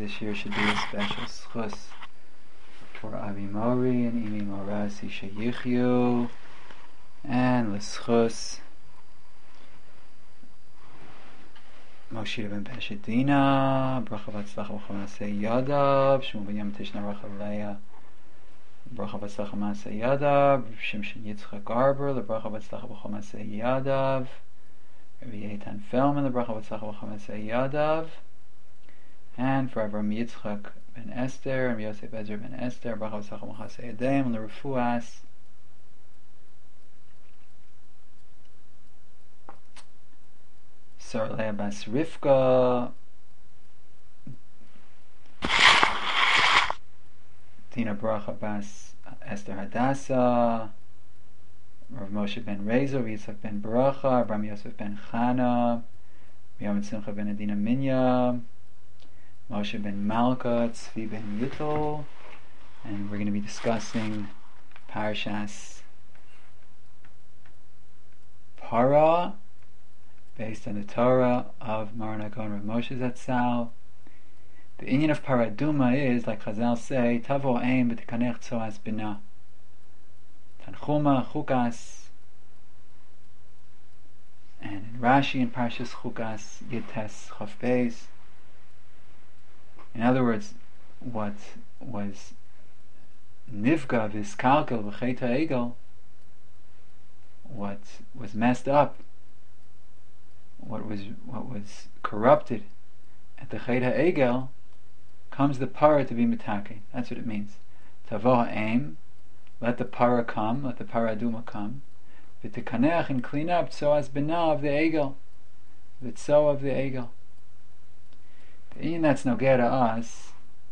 this year should be a special schus for Avi Mori and Imi Morasi Sheyichyu, and l'schus Moshe ben Peshadina, bracha v'atzlacha b'chol ma'aseh yadav, Shmuel ben Yom Tishna bracha Leah, bracha v'atzlacha ma'aseh yadav, Shimshon Yitzchak Garber, the bracha v'atzlacha b'chol ma'aseh yadav, Rabbi Eitan Feldman, the bracha v'atzlacha b'chol ma'aseh yadav, and for Avram Yitzchak ben Esther, and Yosef Ezer ben Esther, bracha v'atzlacha b'chol ma'aseh yadeim, and the refuas Sarlea bas Rivka, Tina bracha bas Esther Hadassah, Rav Moshe ben Rezo, Yitzchak ben Baracha, Abraham Yosef ben Chana, Miriam Simcha ben Adina Minya, Moshe ben Malka, Tzvi ben Yittel, and we're going to be discussing Parashas Para, based on the Torah of Maran HaGaon Rav Moshe Zatzal. The inyan of Paraduma is, like Chazal say, Tavo Eim B'Tekanech Tzoas Bina. Tanchuma, Chukas, and in Rashi in Parshas Chukas, Yites Chaf Beis. In other words, what was Nivga V'Skalkel V'Chet HaEgel, what was messed up, what was corrupted at the Chet HaEgel, comes the para to be mitake. That's what it means. Tavo ha'eim, let the para come, let the paraduma come, v'tekanech, and clean up tzoas bina of the egel, the tzo of the egel. The inyan that's nogeh to us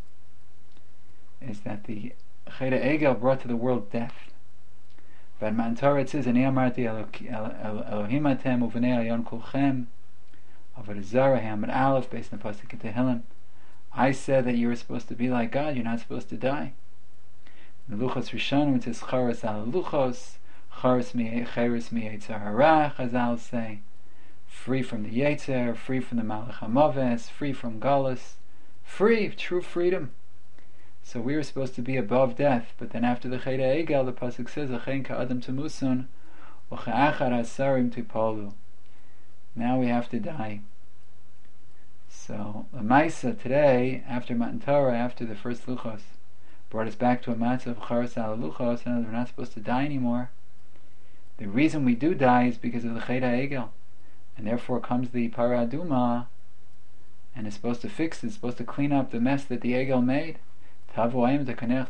is that the Chet HaEgel brought to the world death. But in Torah it says, Ani amarti Elohim atem uvenei ayon kulchem avodah zara Hamad Aleph, based on the pasuk in Tehillim. I said that you were supposed to be like God. You're not supposed to die. In the Luchos Rishonim it says charas al luchos, charas mi'etzer hara. Chazal say, free from the yetzer, free from the malach hamaves, free from galus, free, true freedom. So we were supposed to be above death, but then after the Chet HaEgel, the pasuk says, "Achein ka'adam temusun, u'che'achar asarim tipolu." Now we have to die. So the Maisa today, after Matan Torah, after the first Luchos, brought us back to a matzah of charas al luchos, and we're not supposed to die anymore. The reason we do die is because of the Chet HaEgel, and therefore comes the paraduma, and is supposed to fix it, it's supposed to clean up the mess that the Egel made. In other words,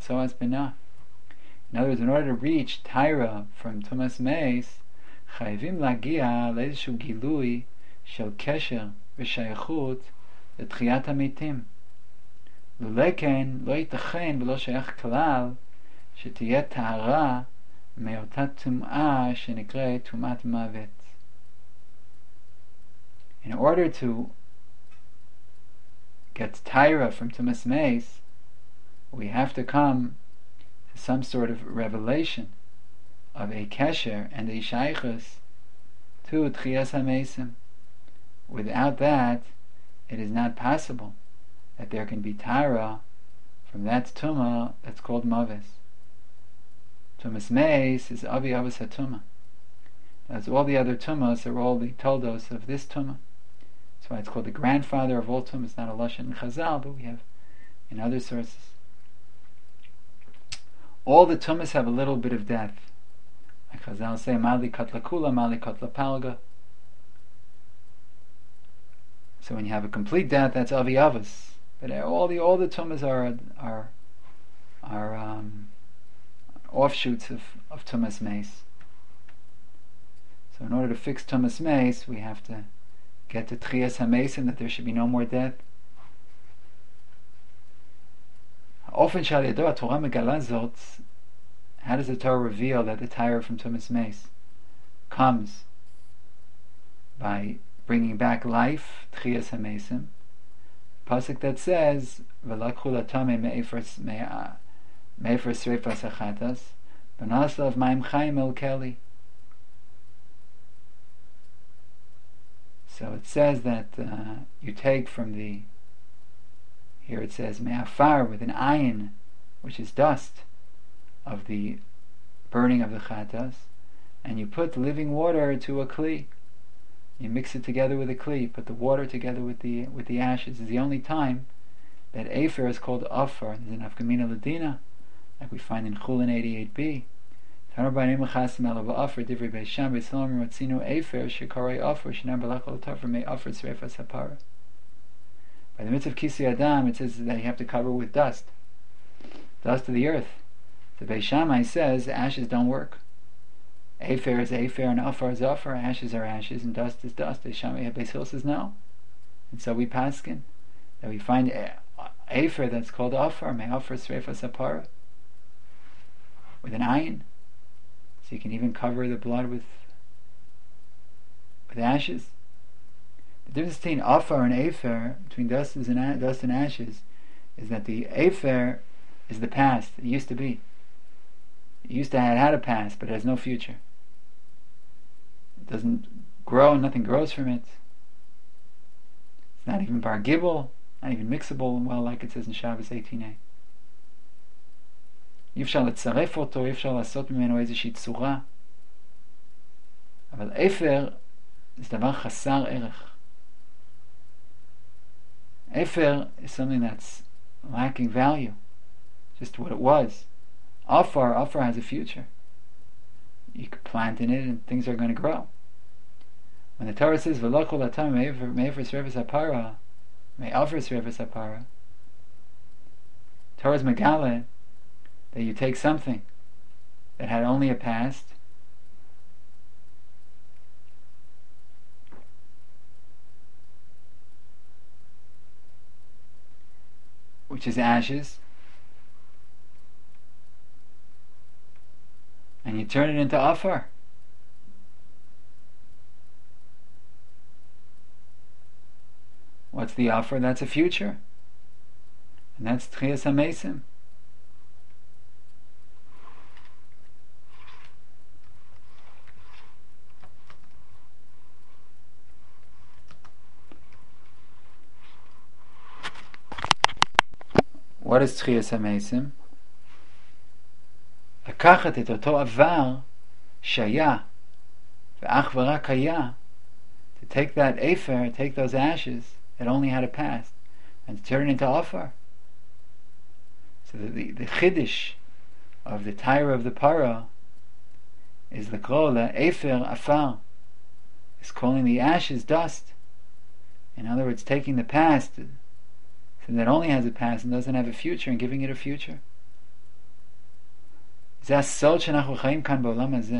in order to reach Tyra from Tumas Meis, chayvim lagia le'ezeshu gilui shel kesher v'shayachut l'tchiyat hamitim. L'leken lo yitachen v'lo shayach klal shetiyeh tahara me'otat tum'ah shenikret tumat mavet. In order to get Tyra from Tumas Meis, we have to come to some sort of revelation of a kesher and a shaychus to Tchiyas HaMeisim. Without that, it is not possible that there can be Tara from that Tumah that's called Mavis. Tumas Meis is Avi Avos HaTumah. As all the other Tumahs are all the toldos of this Tumah. That's why it's called the grandfather of all Tumahs. It's not a Lashon in Chazal, but we have in other sources. All the tumas have a little bit of death. Like Chazal say, Mali katla kula, Mali katla palga. So when you have a complete death, that's avi avos. But all the tumas are offshoots of tumas meis. So in order to fix tumas meis, we have to get to tchiyas hameisim, that there should be no more death. Often Shal Yador Torah Megala Zot. How does the Torah reveal that the Tyra from Tumas Meis comes? By bringing back life, Tchiyas HaMeisim. Pasuk that says, "V'lakhu latame me'efers sreifas achatas, v'naslav ma'im chayim el keli." So it says that you take from the Here it says me'afar with an ayin, which is dust of the burning of the chatas, and you put living water to a kli. You mix it together with a kli. You put the water together with the ashes. It's the only time that afer is called afar. There's an afkamina ladina, like we find in Chulin 88b. By the mitzvah of Kisi Adam, it says that you have to cover with dust of the earth. The Beis Shammai says ashes don't work. Afer is afer and afar is afar. Ashes are ashes and dust is dust. Beis Hillel says no, and so we paskin that we find afer that's called afar, may afar srefa sapara, with an ayin, so you can even cover the blood with ashes. The difference between afar and afer, between dust and ashes, is that the afer is the past. It used to be. It used to have had a past, but it has no future. It doesn't grow, nothing grows from it. It's not even bar gibel, not even mixable well, like it says in Shabbos 18a. אי אפשר לצרף אותו, אי אפשר לעשות ממנו איזושהי צורה. אבל אפר זה דבר חסר ערך. Efer is something that's lacking value, just what it was. Afar has a future. You could plant in it and things are going to grow. When the Torah says v'lochol atam me'efer srefes hapara, me'afer srefes hapara, Torah's megale that you take something that had only a past, which is ashes, and you turn it into afar. What's the afar? That's a future, and that's Tchias HaMesim. What is Tchias HaMesim? לקחת את אותו עבר שהיה ואך ורק היה, to take that afer, take those ashes that only had a past, and to turn it into afar. So the chiddush of the Torah of the Para is the kola afer afar, is calling the ashes dust. In other words, taking the past that only has a past and doesn't have a future, and giving it a future. זה הסוד שאנחנו חיים כאן בעולם הזה.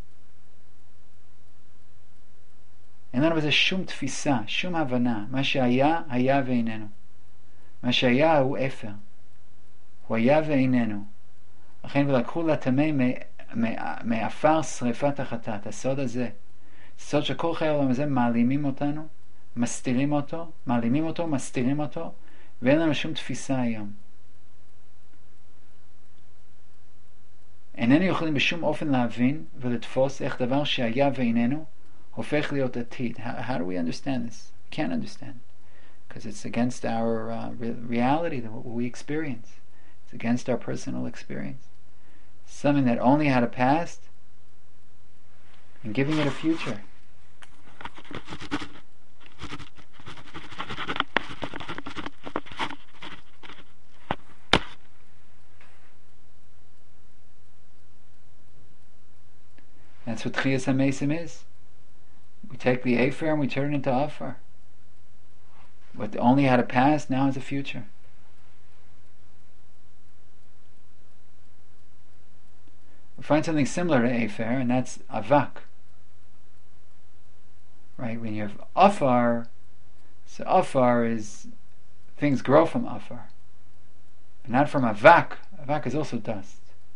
אין לנו בזה שום תפיסה, שום הבנה. מה שהיה, היה ואיננו. מה שהיה הוא אפר. הוא היה ואיננו. לכן ולקחו לטמא מעפר שריפת החטאת. הסוד הזה, סוד שכל חיי העולם הזה מעלימים אותנו, מסתירים אותו, מעלימים אותו, מסתירים אותו, ואין לנו שום תפיסה היום. איננו יכולים בשום אופן להבין ולתפוס איך דבר שהיה ואיננו הופך להיות עתיד. How do we understand this? We can't understand. Because it's against our reality, what we experience. It's against our personal experience. Something that only had a past and giving it a future. That's what Tchias HaMesim is. We take the Afer and we turn it into Afar. What only had a past now has a future. We find something similar to Afer, and that's Avak. Right? When you have Afar, so Afar is things grow from Afar, but not from Avak. Avak is also dust.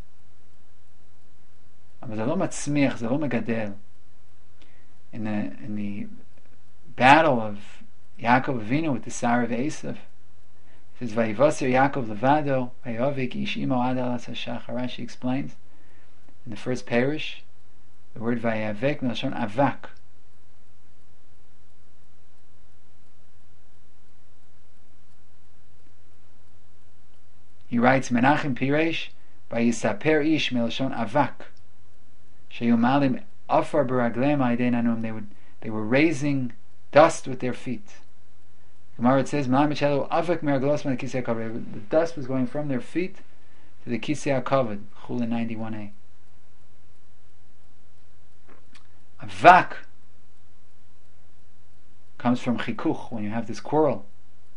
אבל זה לא מצמיח, זה לא מגדל. In the battle of Yaakov Avinu with the Sarah of Esav, it says, Vayivaser Yaakov levado, vayovik ish imo ad alas hashachar. Rashi explains, in the first parish, the word vayavek melashon avak. He writes, Menachem Piresh, Vayisaper ish melashon avak, sheyumalim afar beragleim aydei nanum. They were raising dust with their feet. Gemara, it says, the dust was going from their feet to the Kisei HaKavod, Chulin 91a. Avak comes from chikuch, when you have this quarrel.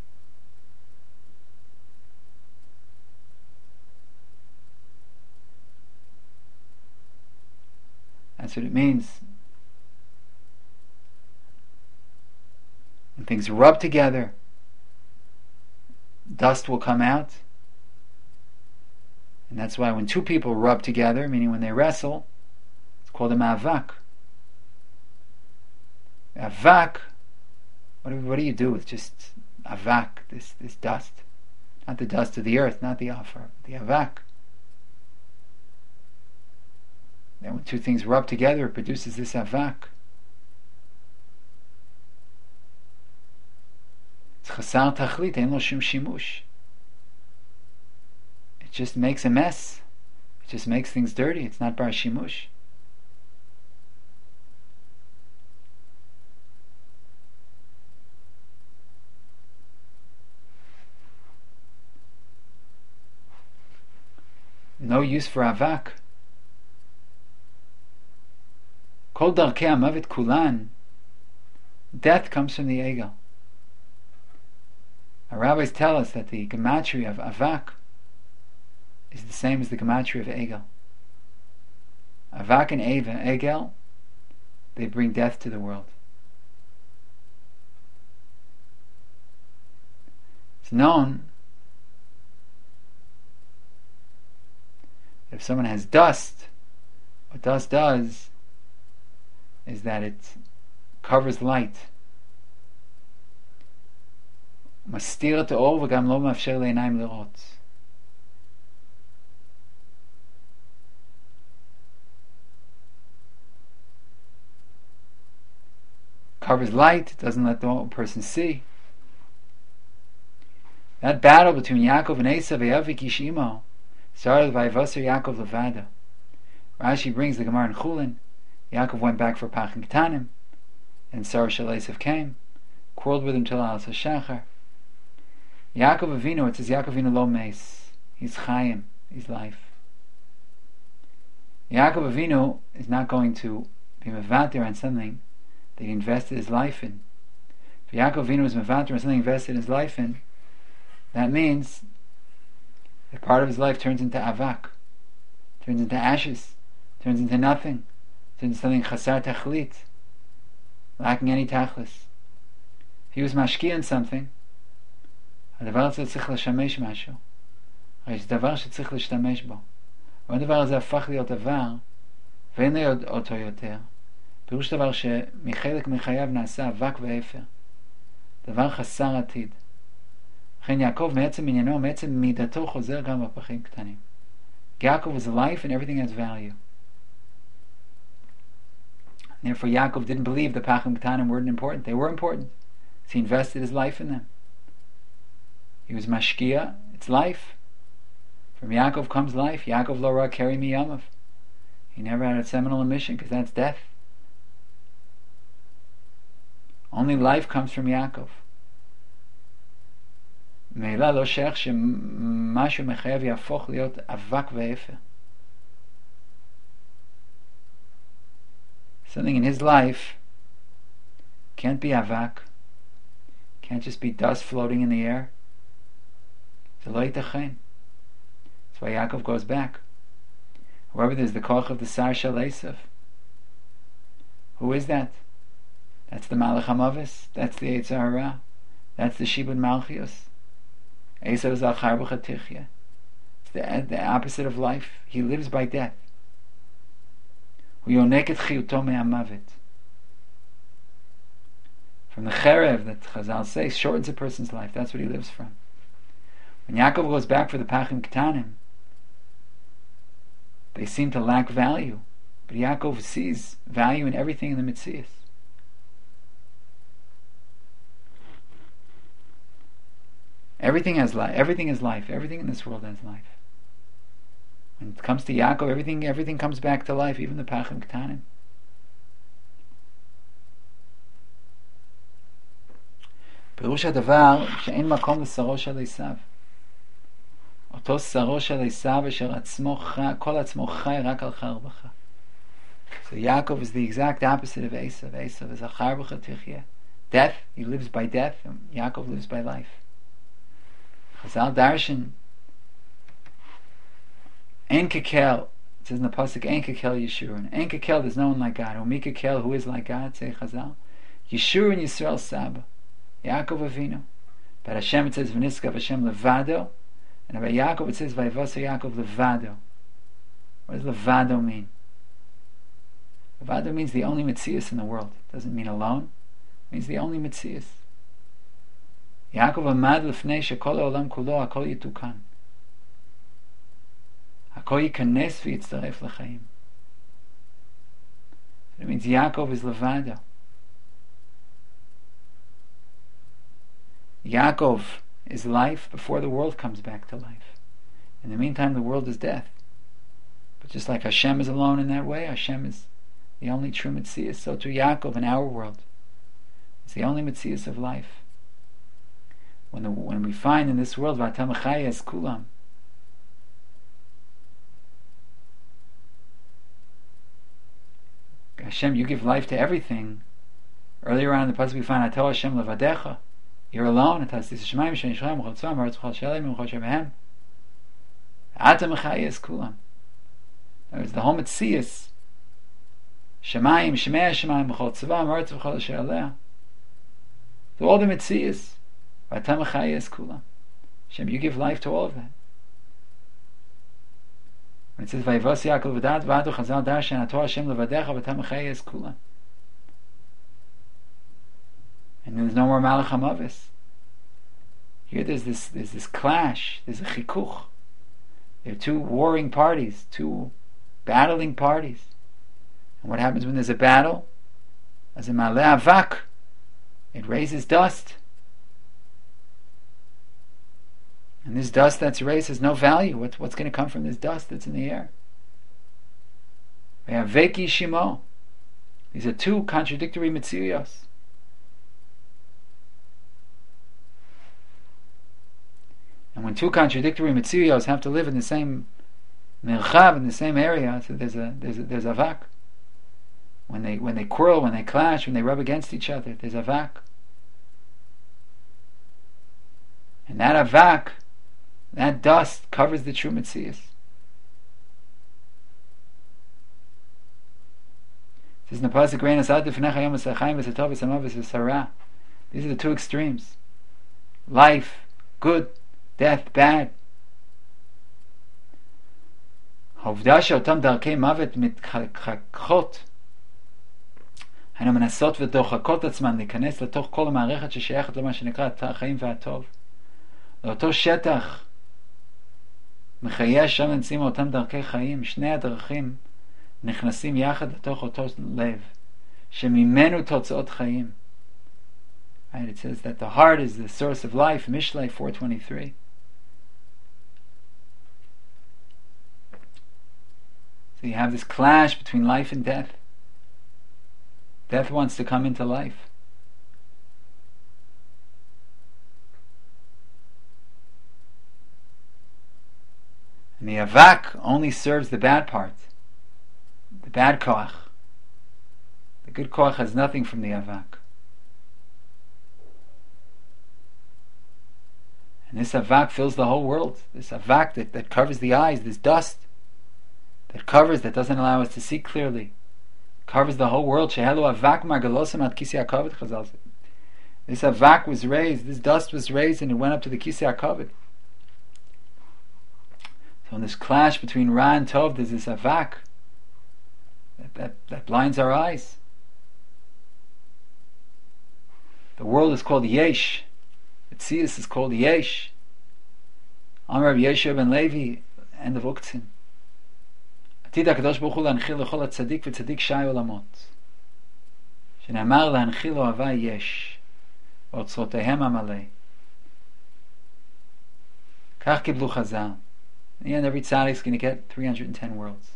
That's what it means. When things rub together, dust will come out. And that's why when two people rub together, meaning when they wrestle, it's called a ma'avak. Avak, what do you do with just avak, this dust? Not the dust of the earth, not the afar, the avak. Then when two things rub together, it produces this avak. It's chasar tachlit, ein lo shum shimush. It just makes a mess. It just makes things dirty. It's not bar shimush. No use for avak. Kol darkei hamavet kulan. Death comes from the egel. Our rabbis tell us that the gematria of avak is the same as the gematria of egel. Avak and egel, they bring death to the world. It's known that if someone has dust, what dust does is that it covers light. מסתיר את האור וגם לא מאפשר לעיניים לראות. Covers light, doesn't let the person see. That battle between Yaakov and Esav, Vayavik ish imo, started by Vaser Yaakov Levada. Rashi brings the Gemara in Chulin. Yaakov went back for Pachim Ketanim, and Sarah Shel Esav came, quarreled with him till Al Shachar. Yaakov Avinu, it says Yaakov Avinu lo meis. He's chayim, he's life. Yaakov Avinu is not going to be mevater on something that he invested his life in. If Yaakov Avinu is mevater on something he invested his life in, that means that part of his life turns into avak, turns into ashes, turns into nothing, turns into something chasar tachlit, lacking any tachlis. If he was mashki in something, הדבר הזה צריך לשמש משהו. הרי זה דבר שצריך להשתמש בו. והדבר הזה הפך להיות דבר, ואין לו אותו יותר. פירוש דבר שמחלק מחייו נעשה אבק ואפר. דבר חסר עתיד. לכן יעקב מעצם עניינו, מעצם מידתו חוזר גם בפחים קטנים. Yaakov was life and everything has value. Therefore Yaakov didn't believe the Pachim Ketanim weren't important. They were important. So he invested his life in them. He was mashkia, it's life. From Yaakov comes life. Yaakov lo ra keri miyamav. He never had a seminal emission because that's death. Only life comes from Yaakov. Meila lo sheikh shemashu mechayev yafoch liot avak ve'efer. Something in his life can't be avak, can't just be dust floating in the air. That's why Yaakov goes back. However, there's the koch of the Sar Shel Esav. Who is that? That's the Malach HaMavis. That's the Yetzer Hara. That's the Shibud Malchios. Esav is Al-Char B'Chatichya. It's the opposite of life. He lives by death. Hu yonek et chiyuto me'amavet. From the cherev that Chazal says shortens a person's life. That's what he lives from. When Yaakov goes back for the Pachim Ketanim, they seem to lack value. But Yaakov sees value in everything in the Metzias. Everything has life. Everything is life. Everything in this world has life. When it comes to Yaakov, everything comes back to life, even the Pachim Ketanim. פירוש הדבר שאין מקום לשרו של עשיו. אותו שרו של עשיו אשר כל עצמו חי רק על חר בך. So Yaakov is the exact opposite of Esav. Esav is a char b'cha tichya. Death, he lives by death, and Yaakov lives by life. Chazal darshan, En kekel, it says in the pasuk, En kekel Yeshurun. En kekel, there's no one like God. Umi kekel, who is like God, say Chazal. Yeshurun Yisrael Saba. Yaakov Avinu. But Hashem it says V'niskav Hashem levado, and by Yaakov it says Vayivasa Yaakov levado. What does levado mean? Levado means the only Metzias in the world. It doesn't mean alone. It means the only Metzias. Yaakov amad lefnei shekol ha'olam kulo hakol yitukan. Hakol yikanes v'yitzaref l'chaim. It means Yaakov is levado. Yaakov is life before the world comes back to life. In the meantime, the world is death. But just like Hashem is alone in that way, Hashem is the only true Metzias, so to Yaakov in our world, it's the only Metzias of life. When we find in this world, V'atam chayes kulam, Hashem, you give life to everything. Earlier on in the pasuk we find Ato Hashem levadecha. You're alone. It has this Shemaim Shenishchem Chotzvam Haaretz Chol Shalem Chol Shemehem. Atam chayes kulam. There's the whole Metzias. Shemayim, Shemei Shemayim, B'chol Tzvam, Haaretz B'chol Asher Aleh. To all the Metzias, V'atam chayes kulam. Hashem, you give life to all of that. When it says Vayivos Yaakov v'dat v'adu Chazal darshan Ato Hashem levadecha V'atam chayes kulam. And there's no more Malach HaMavis. Here there's this clash, there's a chikuch. There are two warring parties, two battling parties. And what happens when there's a battle? As a maleh avak, it raises dust. And this dust that's raised has no value. What's going to come from this dust that's in the air? We have veki shimo. These are two contradictory mitzviyos. And when two contradictory mitzviyos have to live in the same mirchav, in the same area, so there's avak. When they quarrel, when they clash, when they rub against each other, there's avak. And that avak, that dust covers the true Metzias. It says in the pasuk, these are the two extremes. Life, good. Death, bad. העובדה שאותם דרכי מוות מתחככות, היינו מנסות ודוחקות עצמן להיכנס לתוך כל המערכת ששייכת למה שנקרא החיים והטוב. לאותו שטח מחיי השם נמצאים אותם דרכי חיים, שני הדרכים נכנסים יחד לתוך אותו לב, שממנו תוצאות חיים. Right, it says that the heart is the source of life, Mishlei 4:23. So you have this clash between life and death. Death wants to come into life. And the avak only serves the bad part, the bad koach. The good koach has nothing from the avak. And this avak fills the whole world. This avak that covers the eyes, this dust that covers, that doesn't allow us to see clearly, covers the whole world. Shehelu avak margalosam ad kisei hakavod, Chazal said. This avak was raised, this dust was raised, and it went up to the kisei hakavod. So in this clash between Ra and Tov, there's this avak that blinds our eyes. The world is called Yesh. Metzias is called Yesh. Amar Rabbi Yeshua ben Levi, end of Uktzin. עתיד הקדוש ברוך הוא להנחיל לכל הצדיק וצדיק שי עולמות, שנאמר להנחיל אוהבי יש ואוצרותיהם המלא. Kach kiblu Chazal. In the end, every tzaddik is going to get 310 worlds.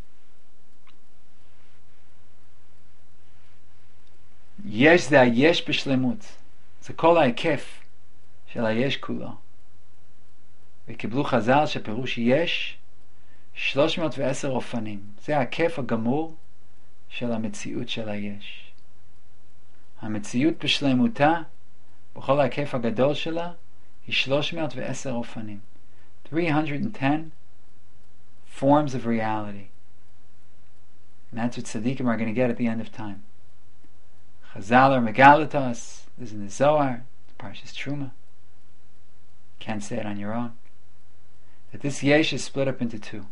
Yesh ze hayesh b'shlemut. Ze kol ha'ekef shel hayesh kulo. וקיבלו חז"ל שפירוש יש 310 אופנים. זה ההיקף הגמור של המציאות של היש. המציאות בשלמותה, בכל ההיקף הגדול שלה, היא 310 אופנים. 310 forms of reality. And that's what tzaddikim are going to get at the end of time. Chazal are megalit to us. This is in the Zohar, the Parshas Truma. Can't say it on your own. That this yesh is split up into two.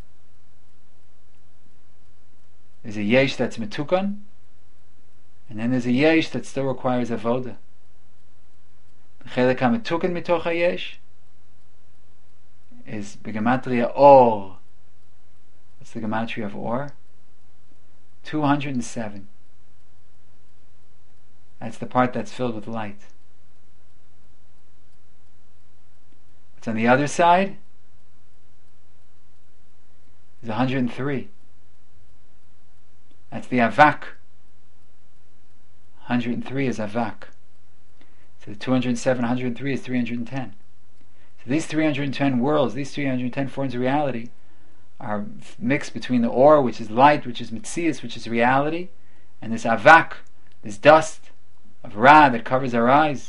There's a yesh that's metukan, and then there's a yesh that still requires avoda. The chelek ha-metukan mitoch ha-yesh is b'gematria or. What's the gematria of or? 207. That's the part that's filled with light. What's on the other side is 103. That's the avak. 103 is avak. So the 207, 103 is 310. So these 310 worlds, these 310 forms of reality are mixed between the or, which is light, which is mitzias, which is reality, and this avak, this dust of ra that covers our eyes.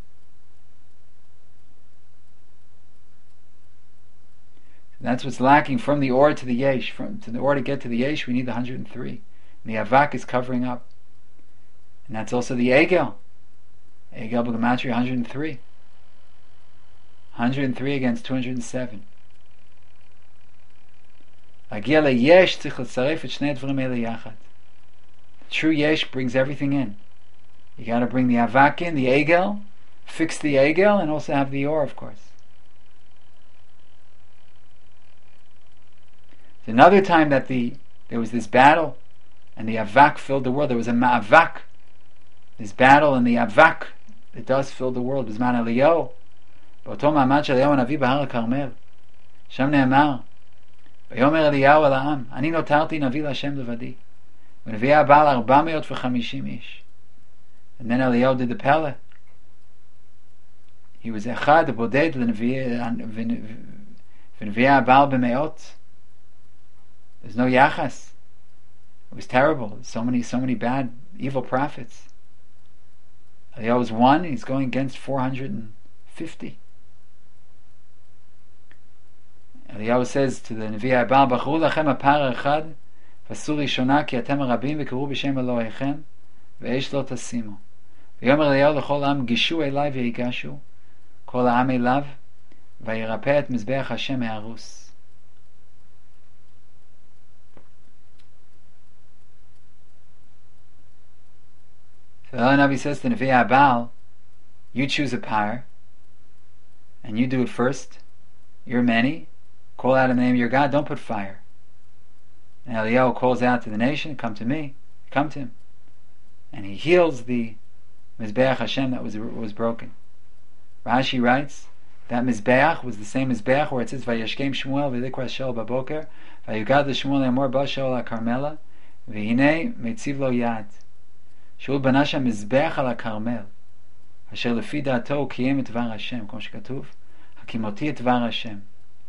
That's what's lacking from the or to the yesh. From to the or to get to the yesh, we need the 103. And the avak is covering up. And that's also the egel. Egel b'gematria 103. 103 against 207. Agia leyesh tzich l'tzaref et shnei dvarim ele yachad. The true yesh brings everything in. You got to bring the avak in, the egel, fix the egel, and also have the or, of course. Another time that there was this battle and the avak filled the world. There was a ma'avak, this battle, and the avak, the dust filled the world. B'zman Eliyahu, באותו מעמד של אליהו הנביא בהר הכרמל, שם נאמר, ויאמר אליהו אל העם, אני נותרתי נביא להשם לבדי, ונביא הבעל 450 איש. And then Eliyahu did the pele. He was אחד בודד ונביא הבעל במאות. There's no yachas. It was terrible. So many bad, evil prophets. Eliyahu was one, he's going against 450. Eliyahu says to the Nevi Abal, Bachru lachem apar echad, v'asu rishona ki atem harabim v'karu b'shem Elohechem, v'esh lo tasimu. V'yomer Eliyahu l'chol am, gishu elai v'yigashu, kol ha'am elav, v'yirapeh et mizbeach Hashem me'arus. So the Navi says to Nevi Abal, you choose a par, and you do it first. You're many. Call out in the name of your God. Don't put fire. And Eliyahu calls out to the nation, come to me. Come to him. And he heals the Mizbeach Hashem that was broken. Rashi writes, that Mizbeach was the same Mizbeach where it says, Vayashkem Shmuel v'likra Shaul baboker, Vayugad l'Shmuel emor ba Shaul ha-Karmela, v'hinei metziv lo yad. Shaul bana sham Mizbeach al ha-Karmel, asher lefi da'ato kiyem et dvar Hashem, כמו שכתוב, hakimoti et dvar Hashem.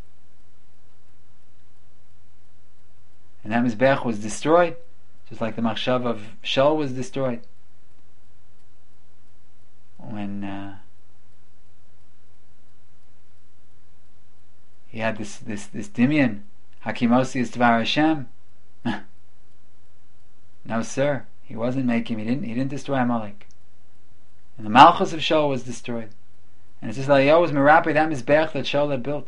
And that Mizbeach was destroyed, just like the Machshav of Shaul was destroyed. When he had this Dimion, Hakimosi is Dvar Hashem. No, sir, he wasn't making. He didn't destroy Amalek. And the Malchus of Shaul was destroyed. And it's just like Eliyahu was merape that Mizbeach that Shaul had built.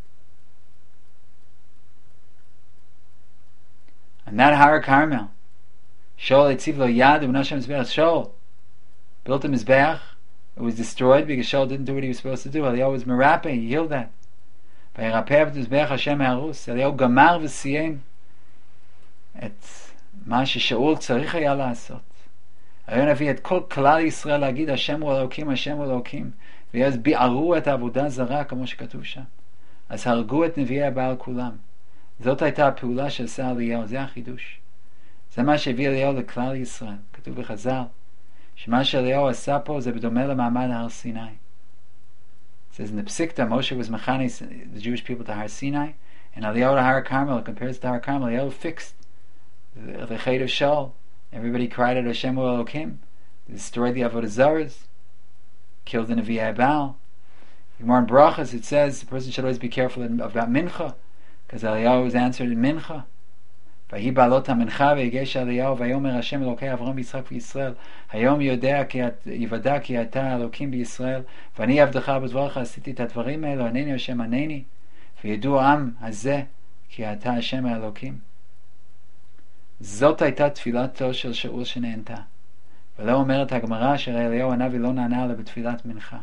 And that Har Carmel, Shaul etziv lo yad u'nashem Mizbeach. Shaul built a Mizbeach. It was destroyed because Shaul didn't do what he was supposed to do. Eliyahu was merape. He healed that. וירפא את מזבח השם מהרוס. אליהו גמר וסיים את מה ששאול צריך היה לעשות. היום נביא את כל כלל ישראל להגיד השם הוא אלוקים, השם הוא אלוקים. ואז ביערו את העבודה זרה כמו שכתוב שם. אז הרגו את נביאי הבעל כולם. זאת הייתה הפעולה שעשה אליהו, זה החידוש. זה מה שהביא אליהו לכלל ישראל. כתוב בחז"ל, שמה שאליהו עשה פה זה בדומה למעמד הר סיני. It says in the Psikta, Moshe was mechanis the Jewish people to Har Sinai, and Eliyahu to Har Carmel. It compares to Har Carmel. Eliyahu fixed the Chet of Shaul. Everybody cried out Hashem Elokim. Destroyed the Avodah Zaras, killed the Nevi'ai Baal. Gemara in Brachas, it says the person should always be careful about Mincha, because Eliyahu was answered in Mincha. ויהי בעלות המנחה ויגש אליהו ויאמר השם אלוקי אברהם ויצחק וישראל היום יוודע כי אתה אלוקים בישראל ואני עבדך בדברך עשיתי את הדברים האלו ענני השם ענני וידעו העם הזה כי אתה השם האלוקים. זאת הייתה תפילתו של שאול שנענתה, ולא אומרת הגמרא שאליהו הנביא לא נענה לה בתפילת מנחה.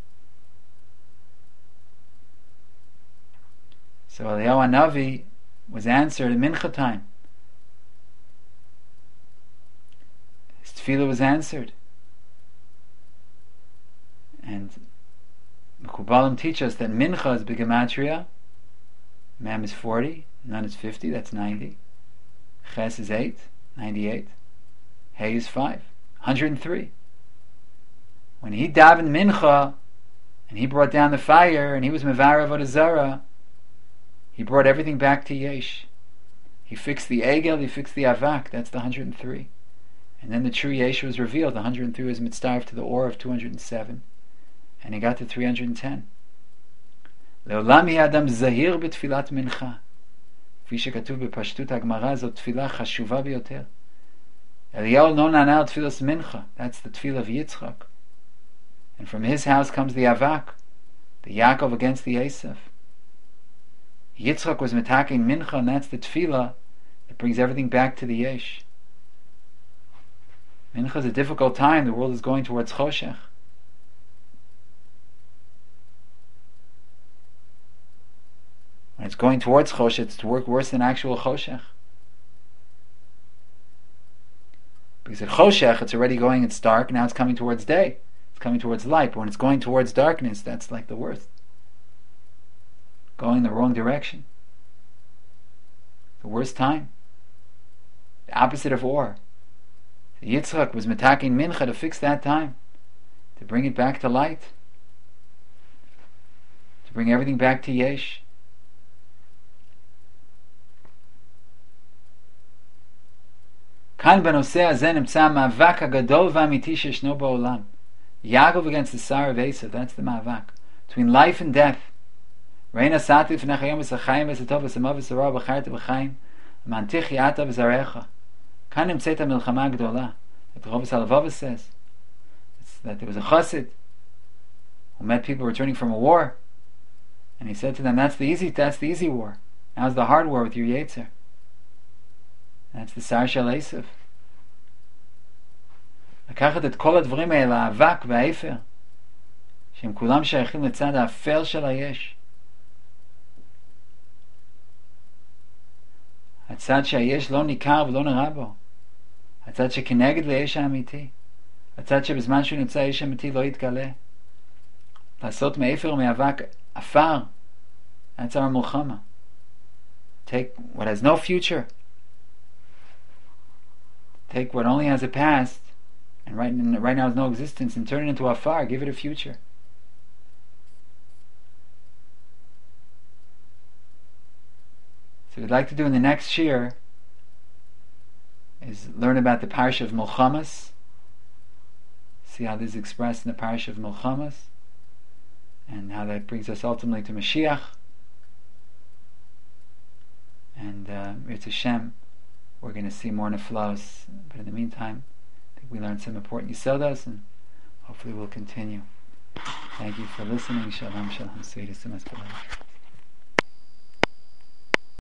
So Eliyahu Hanavi was answered in Mincha time. His tefillah was answered. And Mekubalim teach us that Mincha is B'gematria. Mem is 40, Nun is 50, that's 90. Ches is 8, 98. Hey is 5, 103. When he davened Mincha, and he brought down the fire, and he was Mevar Avodah Zarah, he brought everything back to Yesh. He fixed the Egel, he fixed the Avak, that's the 103. And then the true Yesh was revealed. The 103 was mitzdarf to the Or of 207. And he got to 310. Le'olam hi adam zahir b'tfilat mincha. כפי שכתוב בפשטות הגמרא, זאת תפילה חשובה ביותר. Eliyahu לא נענה על תפילת mincha. That's the tefillah of Yitzchak. And from his house comes the Avak, the Yaakov against the Esav. Yitzchak was metaking mincha, and that's the tefillah that brings everything back to the yesh. Mincha is a difficult time. The world is going towards choshech. When it's going towards choshech, it's to work worse than actual choshech. Because at choshech, it's already going, it's dark, now it's coming towards day. It's coming towards light. But when it's going towards darkness, that's like the worst. Going in the wrong direction. The worst time. The opposite of Or. Yitzchak was metaking mincha to fix that time. To bring it back to light. To bring everything back to yesh. כאן בנושא הזה נמצא המאבק הגדול והאמיתי שישנו בעולם. Yaakov against the Sar of Esav, that's the מאבק. Between life and death. ראין עשתי לפניך היום וסחיים וסטוב וסמוב וסרוע בחרת בחיים ומנתיך יעתה וזרעך. כאן נמצאת המלחמה הגדולה. Like the Rav Salavava says, that there was a chassid who met people returning from a war, and he said to them, that's the easy war. Now's the hard war with your Yetzer. That's the Sar Shel Esav. לקחת את כל הדברים האלה, האבק והאפר, שהם כולם שייכים לצד האפל של היש. הצד שהיש לא ניכר ולא נראה בו. הצד שכנגד ליש האמיתי. הצד שבזמן שהוא נמצא יש אמיתי לא יתגלה. לעשות מאפר ומאבק אפר. That's our מלחמה. Take what has no future. Take what only has a past, and right now has no existence, and turn it into afar. Give it a future. So what I'd like to do in the next shir is learn about the Parsha of Milchamas, see how this is expressed in the Parsha of Milchamas, and how that brings us ultimately to Mashiach. And it's Hashem, we're going to see more neflaos. But in the meantime, I think we learned some important yisodos, and hopefully we'll continue. Thank you for listening. Shalom, shalom.